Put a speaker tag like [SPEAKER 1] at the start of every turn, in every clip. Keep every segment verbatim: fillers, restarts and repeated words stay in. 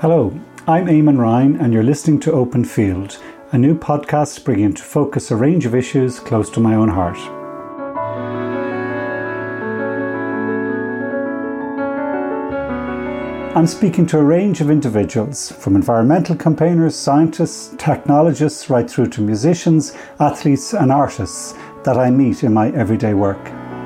[SPEAKER 1] Hello, I'm Eamon Ryan and you're listening to Open Field, a new podcast bringing into focus a range of issues close to my own heart. I'm speaking to a range of individuals, from environmental campaigners, scientists, technologists, right through to musicians, athletes and artists that I meet in my everyday work.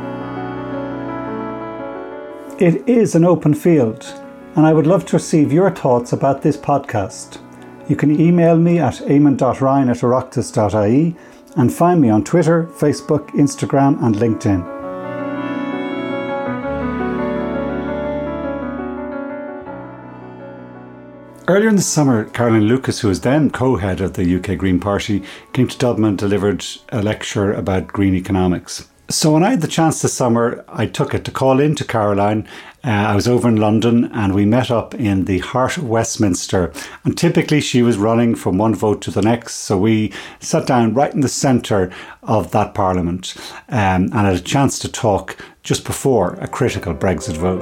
[SPEAKER 1] It is an open field, and I would love to receive your thoughts about this podcast. You can email me at eamon dot ryan at oireachtas dot I E and find me on Twitter, Facebook, Instagram and LinkedIn. Earlier in the summer, Caroline Lucas, who was then co-head of the U K Green Party, came to Dublin and delivered a lecture about green economics. So when I had the chance this summer, I took it to call in to Caroline. Uh, I was over in London and we met up in the heart of Westminster. And typically she was running from one vote to the next. So we sat down right in the centre of that Parliament um, and had a chance to talk just before a critical Brexit vote.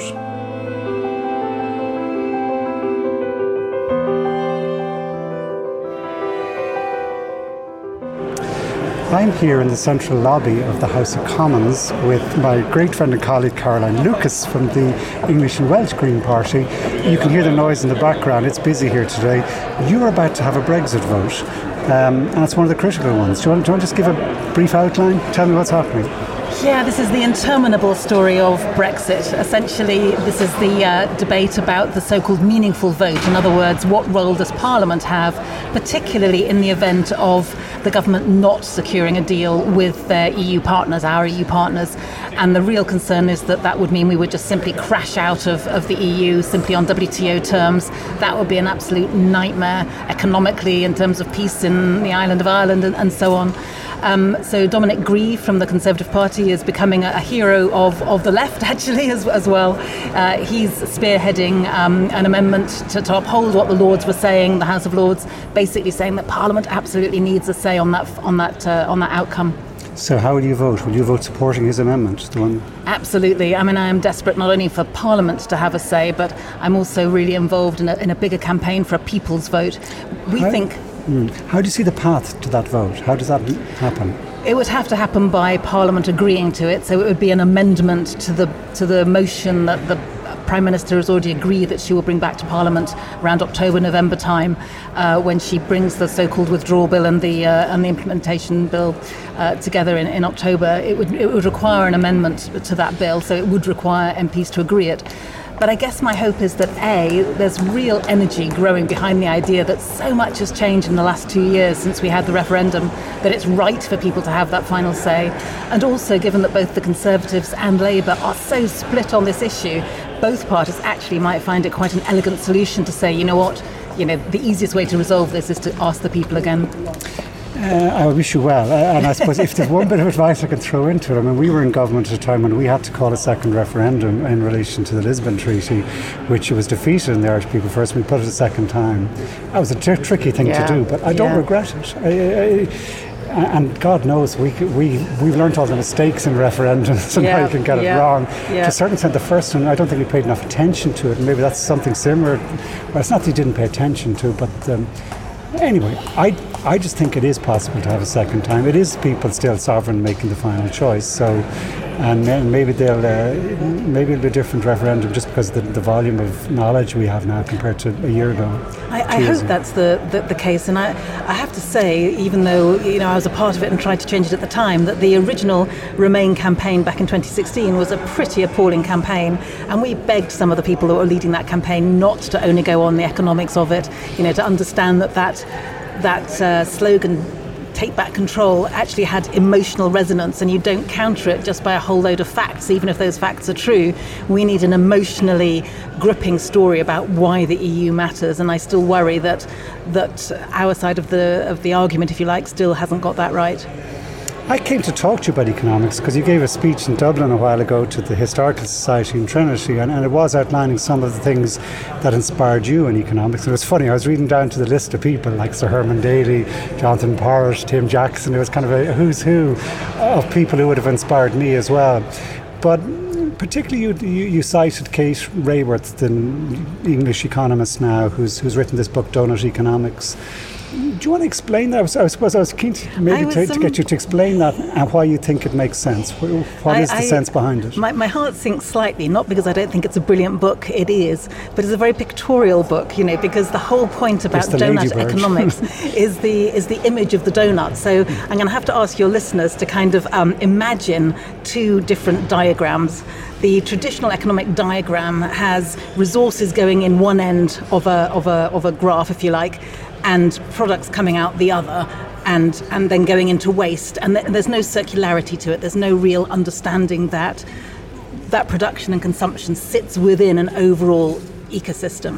[SPEAKER 1] I'm here in the central lobby of the House of Commons with my great friend and colleague Caroline Lucas from the English and Welsh Green Party. You can hear the noise in the background, it's busy here today. You're about to have a Brexit vote, um, and it's one of the critical ones. Do you, want, do you want to just give a brief outline? Tell me what's happening.
[SPEAKER 2] Yeah, this is the interminable story of Brexit. Essentially, this is the uh, debate about the so-called meaningful vote. In other words, what role does Parliament have, particularly in the event of the government not securing a deal with their E U partners, our E U partners. And the real concern is that that would mean we would just simply crash out of, of the E U simply on W T O terms. That would be an absolute nightmare economically in terms of peace in the island of Ireland and, and so on. Um, so Dominic Grieve from the Conservative Party is becoming a, a hero of, of the left, actually, as, as well. Uh, he's spearheading um, an amendment to, to uphold what the Lords were saying, the House of Lords, basically saying that Parliament absolutely needs a say on that on that uh, on that outcome.
[SPEAKER 1] So how will you vote? Will you vote supporting his amendment? The one?
[SPEAKER 2] Absolutely. I mean, I am desperate not only for Parliament to have a say, but I'm also really involved in a, in a bigger campaign for a people's vote. We
[SPEAKER 1] how,
[SPEAKER 2] think...
[SPEAKER 1] Mm, how do you see the path to that vote? How does that happen?
[SPEAKER 2] It would have to happen by Parliament agreeing to it, so it would be an amendment to the to the motion that the Prime Minister has already agreed that she will bring back to Parliament around October, November time, uh, when she brings the so-called withdrawal bill and the uh, and the implementation bill uh, together in, in October. It would it would require an amendment to that bill, so it would require M Ps to agree it. But I guess my hope is that A, there's real energy growing behind the idea that so much has changed in the last two years since we had the referendum, that it's right for people to have that final say. And also, given that both the Conservatives and Labour are so split on this issue, both parties actually might find it quite an elegant solution to say, you know what, you know, the easiest way to resolve this is to ask the people again.
[SPEAKER 1] Uh, I wish you well, uh, and I suppose if there's one bit of advice I can throw into it, I mean, we were in government at a time when we had to call a second referendum in relation to the Lisbon Treaty, which was defeated in the Irish people first, and we put it a second time. That was a t- tricky thing yeah. to do, but I don't yeah. regret it. I, I, and God knows we we we've learned all the mistakes in referendums and yeah. how you can get yeah. it wrong. Yeah. To a certain extent, the first one, I don't think we paid enough attention to it, and maybe that's something similar. Well, it's not that you didn't pay attention to, but um, anyway, I. I just think it is possible to have a second time. It is people still sovereign making the final choice. So, and maybe they'll uh, maybe it'll be a different referendum just because of the, the volume of knowledge we have now compared to a year ago.
[SPEAKER 2] I, I hope ago. that's the, the, the case. And I, I have to say, even though you know I was a part of it and tried to change it at the time, that the original Remain campaign back in twenty sixteen was a pretty appalling campaign. And we begged some of the people that were leading that campaign not to only go on the economics of it, you know, to understand that that that uh, slogan, take back control, actually had emotional resonance, and you don't counter it just by a whole load of facts, even if those facts are true. We need an emotionally gripping story about why the E U matters, and I still worry that that our side of the of the argument, if you like, still hasn't got that right.
[SPEAKER 1] I came to talk to you about economics because you gave a speech in Dublin a while ago to the Historical Society in Trinity, and, and it was outlining some of the things that inspired you in economics. And it was funny, I was reading down to the list of people like Sir Herman Daly, Jonathan Porritt, Tim Jackson. It was kind of a who's who of people who would have inspired me as well. But particularly you, you, you cited Kate Raworth, the English economist now, who's who's written this book, Donut Economics. Do you want to explain that? I, was, I suppose I was keen to, maybe was, to, to get you to explain that and why you think it makes sense. What I, is the I, sense behind it?
[SPEAKER 2] My, my heart sinks slightly, not because I don't think it's a brilliant book, it is, but it's a very pictorial book, you know, because the whole point about donut economics is the is the image of the donut. So I'm going to have to ask your listeners to kind of um, imagine two different diagrams. The traditional economic diagram has resources going in one end of a of a of a graph, if you like, and products coming out the other, and and then going into waste. And th- there's no circularity to it. There's no real understanding that that production and consumption sits within an overall ecosystem.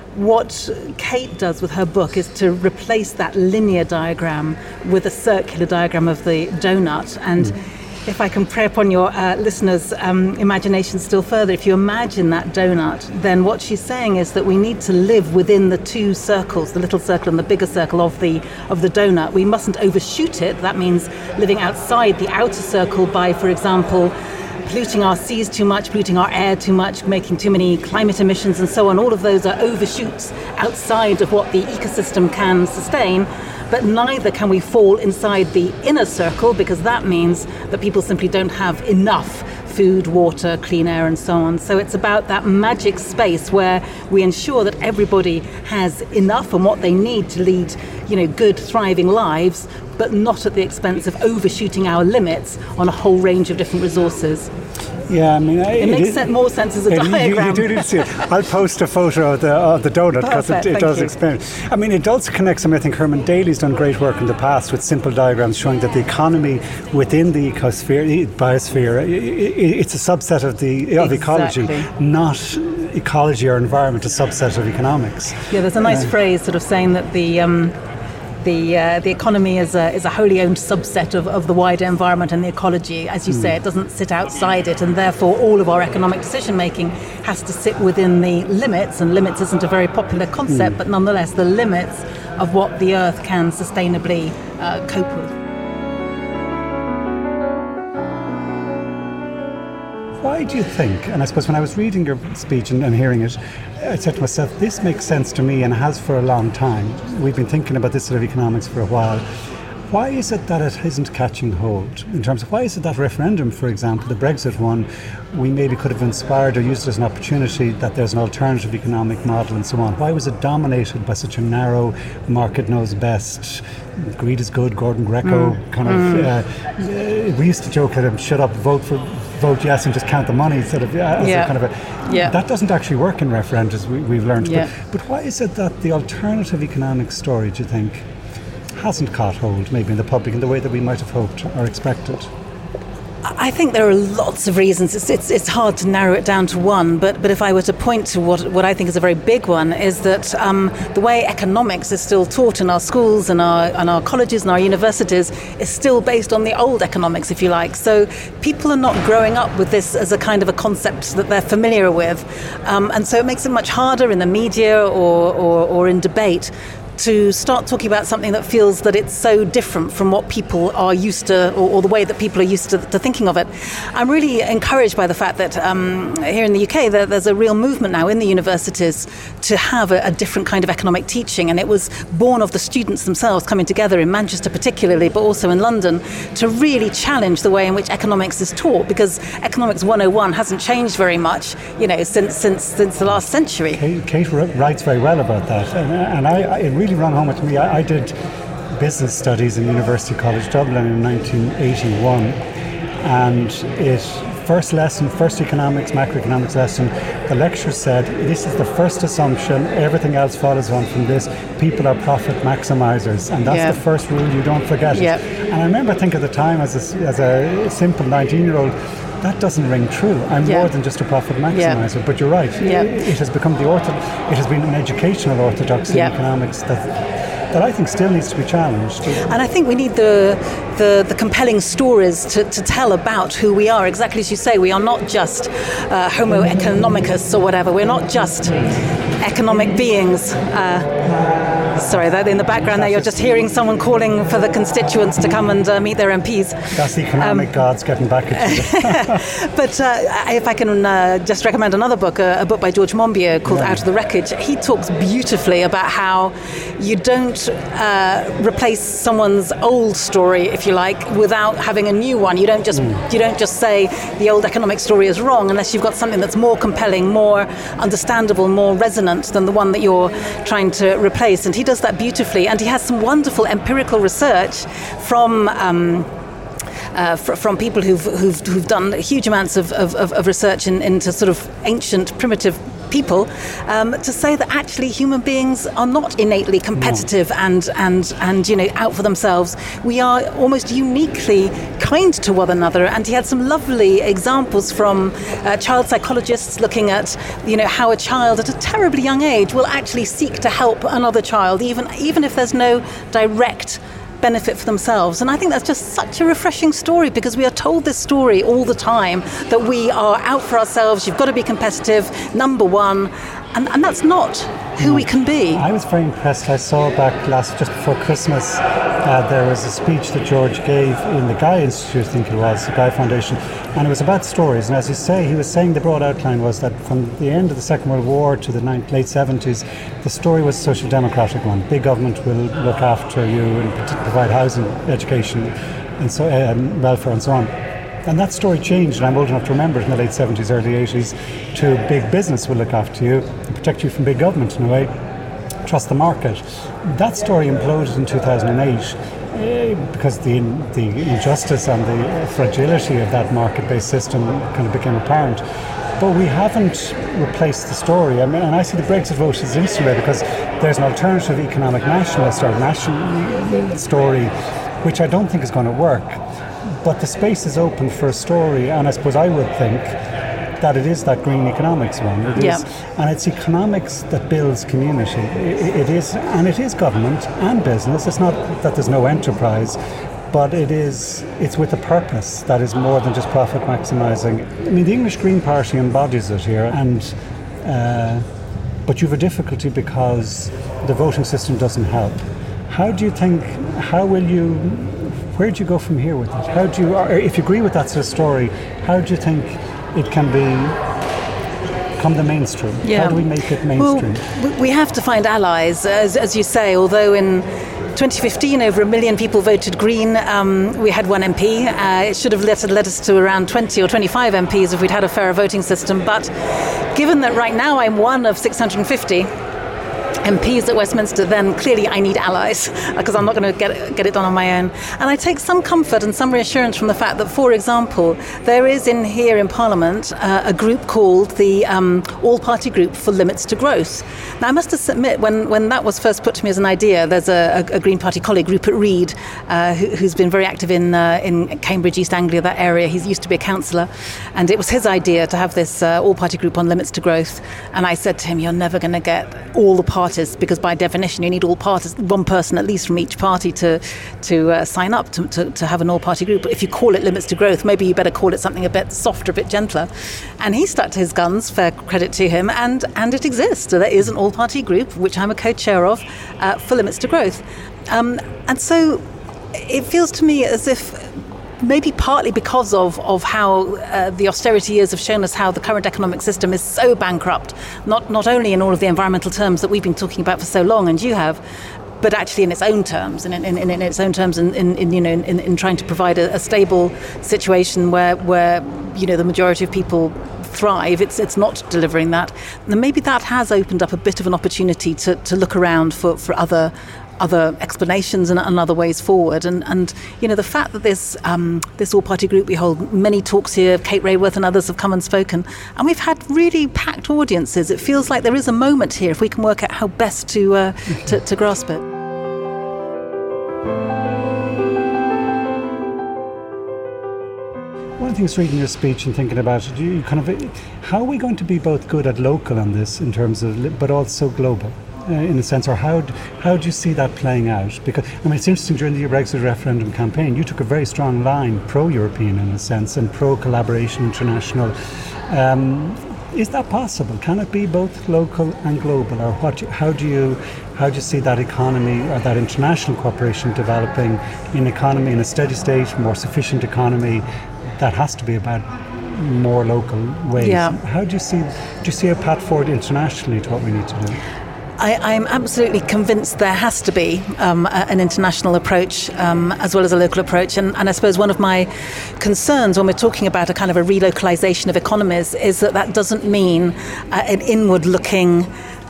[SPEAKER 2] What Kate does with her book is to replace that linear diagram with a circular diagram of the donut. And mm. if I can prey upon your uh, listeners' um, imagination still further, if you imagine that donut, then what she's saying is that we need to live within the two circles, the little circle and the bigger circle of the of the donut. We mustn't overshoot it. That means living outside the outer circle by, for example, polluting our seas too much, polluting our air too much, making too many climate emissions and so on. All of those are overshoots outside of what the ecosystem can sustain. But neither can we fall inside the inner circle, because that means that people simply don't have enough food, water, clean air and so on. So it's about that magic space where we ensure that everybody has enough and what they need to lead, you know, good, thriving lives, but not at the expense of overshooting our limits on a whole range of different resources.
[SPEAKER 1] Yeah, I mean,
[SPEAKER 2] it, it makes it, more sense as a
[SPEAKER 1] it,
[SPEAKER 2] diagram.
[SPEAKER 1] You, you do need to see it. I'll post a photo of the of the donut because it, it does you. explain. I mean, it does connect some. I think Herman Daly's done great work in the past with simple diagrams showing that the economy within the ecosphere, the biosphere, it, it, it's a subset of the of
[SPEAKER 2] exactly.
[SPEAKER 1] ecology, not ecology or environment, a subset of economics.
[SPEAKER 2] Yeah, there's a nice uh, phrase sort of saying that the. Um, The uh, the economy is a is a wholly owned subset of, of the wider environment and the ecology. As you mm. say, it doesn't sit outside it, and therefore all of our economic decision making has to sit within the limits. And limits isn't a very popular concept, mm. but nonetheless the limits of what the Earth can sustainably uh, cope with.
[SPEAKER 1] Why do you think, and I suppose when I was reading your speech and, and hearing it, I said to myself, this makes sense to me and has for a long time. We've been thinking about this sort of economics for a while. Why is it that it isn't catching hold? In terms of why is it that referendum, for example, the Brexit one, we maybe could have inspired or used it as an opportunity that there's an alternative economic model and so on. Why was it dominated by such a narrow, market knows best, greed is good, Gordon Greco mm. kind of, mm. uh, we used to joke at him, shut up, vote for vote yes and just count the money sort of uh, as
[SPEAKER 2] yeah.
[SPEAKER 1] a kind of a
[SPEAKER 2] yeah.
[SPEAKER 1] that doesn't actually work in referendums, we, we've learned.
[SPEAKER 2] Yeah.
[SPEAKER 1] But, but why is it that the alternative economic story, do you think, hasn't caught hold maybe in the public in the way that we might have hoped or expected?
[SPEAKER 2] I think there are lots of reasons. It's, it's it's hard to narrow it down to one, but but if I were to point to what, what I think is a very big one, is that um, the way economics is still taught in our schools and our and our colleges and our universities is still based on the old economics, if you like. So people are not growing up with this as a kind of a concept that they're familiar with, um, and so it makes it much harder in the media or or, or in debate to start talking about something that feels that it's so different from what people are used to, or, or the way that people are used to, to thinking of it. I'm really encouraged by the fact that um, here in the U K there, there's a real movement now in the universities to have a, a different kind of economic teaching, and it was born of the students themselves coming together in Manchester particularly, but also in London, to really challenge the way in which economics is taught, because Economics one oh one hasn't changed very much, you know, since since since the last century.
[SPEAKER 1] Kate, Kate writes very well about that, and, and I, I it really run home with me. I, I did business studies in University College Dublin in nineteen eighty-one, and it first lesson, first economics, macroeconomics lesson, the lecturer said, this is the first assumption, everything else follows on from this. People are profit maximizers, and that's
[SPEAKER 2] yeah.
[SPEAKER 1] the first rule, you don't forget it.
[SPEAKER 2] Yeah.
[SPEAKER 1] And I remember thinking at the time as a, as a simple nineteen-year-old, that doesn't ring true. I'm
[SPEAKER 2] yeah.
[SPEAKER 1] more than just a profit maximizer.
[SPEAKER 2] Yeah.
[SPEAKER 1] But you're right.
[SPEAKER 2] Yeah.
[SPEAKER 1] It, it has become the ortho. It has been an educational orthodoxy
[SPEAKER 2] yeah.
[SPEAKER 1] in economics that that I think still needs to be challenged.
[SPEAKER 2] And I think we need the the, the compelling stories to, to tell about who we are. Exactly as you say, we are not just uh, Homo economicus or whatever. We're not just economic beings. Uh, Sorry, that in the background there, you're just hearing someone calling for the constituents to come and uh, meet their M Ps.
[SPEAKER 1] That's the economic um, gods getting back at you.
[SPEAKER 2] But uh, if I can uh, just recommend another book, uh, a book by George Monbiot called yeah. Out of the Wreckage, he talks beautifully about how you don't uh, replace someone's old story, if you like, without having a new one. You don't just mm. you don't just say the old economic story is wrong unless you've got something that's more compelling, more understandable, more resonant than the one that you're trying to replace. And he does that beautifully, and he has some wonderful empirical research from um, uh, fr- from people who've, who've who've done huge amounts of, of, of research in, into sort of ancient primitive people, um, to say that actually human beings are not innately competitive no. and and and you know out for themselves. We are almost uniquely kind to one another. And he had some lovely examples from uh, child psychologists looking at you know how a child at a terribly young age will actually seek to help another child, even even if there's no direct benefit for themselves. And I think that's just such a refreshing story, because we are told this story all the time, that we are out for ourselves, you've got to be competitive, number one, and, and that's not who no. we can be.
[SPEAKER 1] I was very impressed. I saw back last, just before Christmas, uh, there was a speech that George gave in the Guy Institute, I think it was, the Guy Foundation, and it was about stories. And as you say, he was saying the broad outline was that from the end of the Second World War to the late seventies, the story was a social democratic one. Big government will look after you and provide housing, education, and so um, welfare and so on. And that story changed, and I'm old enough to remember it, in the late seventies, early eighties, to big business will look after you and protect you from big government in a way. Trust the market. That story imploded in two thousand eight uh, because the the injustice and the fragility of that market-based system kind of became apparent. But we haven't replaced the story. I mean, and I see the Brexit vote as an interesting way, because there's an alternative economic nationalist or national story, which I don't think is going to work. But the space is open for a story, and I suppose I would think that it is that green economics one. It
[SPEAKER 2] yeah.
[SPEAKER 1] is, and it's economics that builds community. It, it is, and it is government and business. It's not that there's no enterprise, but it is. It's with a purpose that is more than just profit maximising. I mean, the English Green Party embodies it here, and uh, but you have a difficulty because the voting system doesn't help. How do you think? How will you? Where do you go from here with it? How do you, or if you agree with that sort of story, how do you think it can be come the mainstream?
[SPEAKER 2] Yeah.
[SPEAKER 1] How do we make it mainstream?
[SPEAKER 2] Well, we have to find allies, as, as you say, although in twenty fifteen over a million people voted Green. Um, we had one M P. Uh, it should have led, led us to around twenty or twenty-five M Ps if we'd had a fairer voting system. But given that right now I'm one of six hundred fifty M Ps at Westminster, then clearly I need allies, because I'm not going to get get it done on my own. And I take some comfort and some reassurance from the fact that, for example, there is in here in Parliament uh, a group called the um, All-Party Group for Limits to Growth. Now, I must admit, when, when that was first put to me as an idea, there's a, a, a Green Party colleague, Rupert Reid, uh, who, who's been very active in uh, in Cambridge, East Anglia, that area. He used to be a councillor, and it was his idea to have this uh, All-Party Group on Limits to Growth. And I said to him, you're never going to get all the parties, because by definition you need all parties, one person at least from each party to to uh, sign up to, to, to have an all-party group. But if you call it Limits to Growth, maybe you better call it something a bit softer, a bit gentler. And he stuck to his guns, fair credit to him, and, and it exists. There is an all-party group, which I'm a co-chair of, uh, for Limits to Growth. Um, and so it feels to me as if maybe partly because of, of how uh, the austerity years have shown us how the current economic system is so bankrupt, not not only in all of the environmental terms that we've been talking about for so long, and you have, but actually in its own terms, and in, in, in its own terms, in, in, in you know, in, in trying to provide a, a stable situation where where you know the majority of people thrive. It's it's not delivering that. And maybe that has opened up a bit of an opportunity to, to look around for, for other. other explanations and, and other ways forward, and and you know the fact that this um, this all-party group, we hold many talks here. Kate Raworth and others have come and spoken, and we've had really packed audiences. It feels like there is a moment here if we can work out how best to uh, to, to grasp it.
[SPEAKER 1] One of the things reading your speech and thinking about it, you kind of how are we going to be both good at local on this in terms of, but also global? Uh, in a sense, or how d- how do you see that playing out? Because I mean, it's interesting, during the Brexit referendum campaign, you took a very strong line pro-European in a sense and pro-collaboration international. Um, Is that possible? Can it be both local and global, or what? How do you how do you see that economy or that international cooperation developing in economy in a steady state, more sufficient economy that has to be about more local ways?
[SPEAKER 2] Yeah.
[SPEAKER 1] How do you see do you see a path forward internationally to what we need to do?
[SPEAKER 2] I, I'm absolutely convinced there has to be um, a, an international approach um, as well as a local approach. And, and I suppose one of my concerns when we're talking about a kind of a relocalization of economies is that that doesn't mean uh, an inward-looking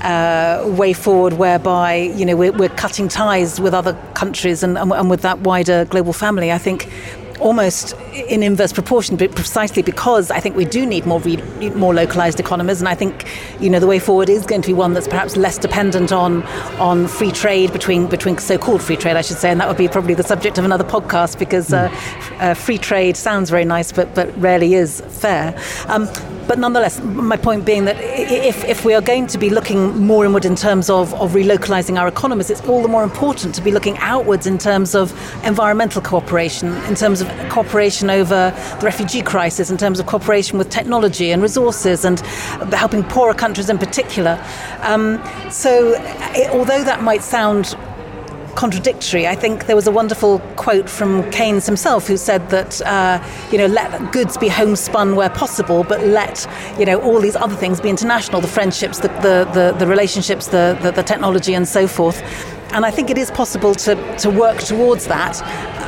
[SPEAKER 2] uh, way forward whereby, you know, we're, we're cutting ties with other countries and, and, and with that wider global family. I think almost in inverse proportion, but precisely because I think we do need more re- more localized economies, and I think, you know, the way forward is going to be one that's perhaps less dependent on on free trade between between so-called free trade, I should say, and that would be probably the subject of another podcast, because uh, uh, free trade sounds very nice, but but rarely is fair. Um, But nonetheless, my point being that if, if we are going to be looking more inward in terms of, of relocalizing our economies, it's all the more important to be looking outwards in terms of environmental cooperation, in terms of cooperation over the refugee crisis, in terms of cooperation with technology and resources, and helping poorer countries in particular. Um, so it, although that might sound contradictory, I think there was a wonderful quote from Keynes himself, who said that uh, you know, let goods be homespun where possible, but let, you know, all these other things be international, the friendships, the the, the, the relationships, the, the the technology, and so forth. And I think it is possible to to work towards that.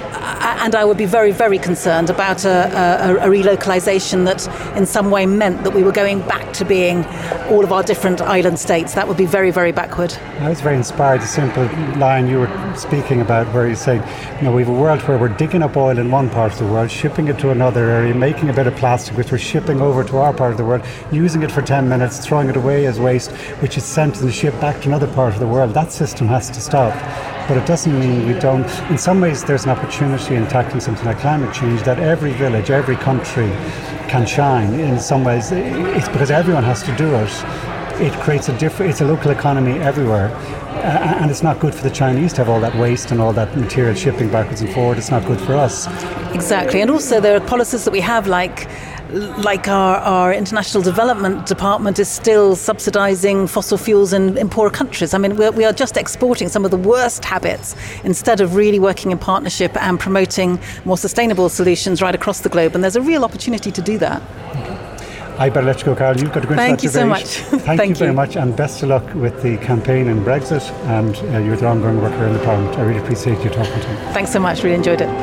[SPEAKER 2] And I would be very, very concerned about a, a, a relocalization that in some way meant that we were going back to being all of our different island states. That would be very, very backward.
[SPEAKER 1] I was very inspired, the simple line you were speaking about, where you said, you know, we have a world where we're digging up oil in one part of the world, shipping it to another area, making a bit of plastic, which we're shipping over to our part of the world, using it for ten minutes, throwing it away as waste, which is sent in the ship back to another part of the world. That system has to stop. But it doesn't mean we don't. In some ways, there's an opportunity in tackling something like climate change that every village, every country can shine. In some ways, it's because everyone has to do it. It creates a different. It's a local economy everywhere, uh, and it's not good for the Chinese to have all that waste and all that material shipping backwards and forward. It's not good for us.
[SPEAKER 2] Exactly, and also there are policies that we have, like. Like our, our international development department is still subsidising fossil fuels in, in poorer countries. I mean, we're, we are just exporting some of the worst habits instead of really working in partnership and promoting more sustainable solutions right across the globe. And there's a real opportunity to do that.
[SPEAKER 1] Okay. I better let you go, Carol. You've got a great
[SPEAKER 2] Thank you so much.
[SPEAKER 1] Thank,
[SPEAKER 2] Thank
[SPEAKER 1] you very
[SPEAKER 2] you.
[SPEAKER 1] much, and best of luck with the campaign in Brexit, and uh, you're the ongoing worker in the Parliament. I really appreciate you talking to me.
[SPEAKER 2] Thanks so much. Really enjoyed it.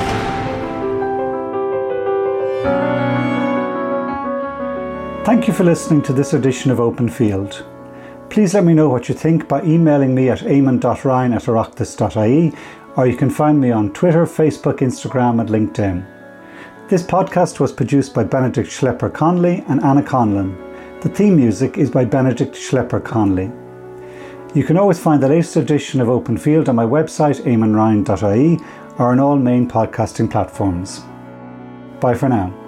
[SPEAKER 1] Thank you for listening to this edition of Open Field. Please let me know what you think by emailing me at eamon dot ryan at oireachtas dot I E, or you can find me on Twitter, Facebook, Instagram and LinkedIn. This podcast was produced by Benedict Schlepper-Conley and Anna Conlon. The theme music is by Benedict Schlepper-Conley. You can always find the latest edition of Open Field on my website, eamon ryan dot I E, or on all main podcasting platforms. Bye for now.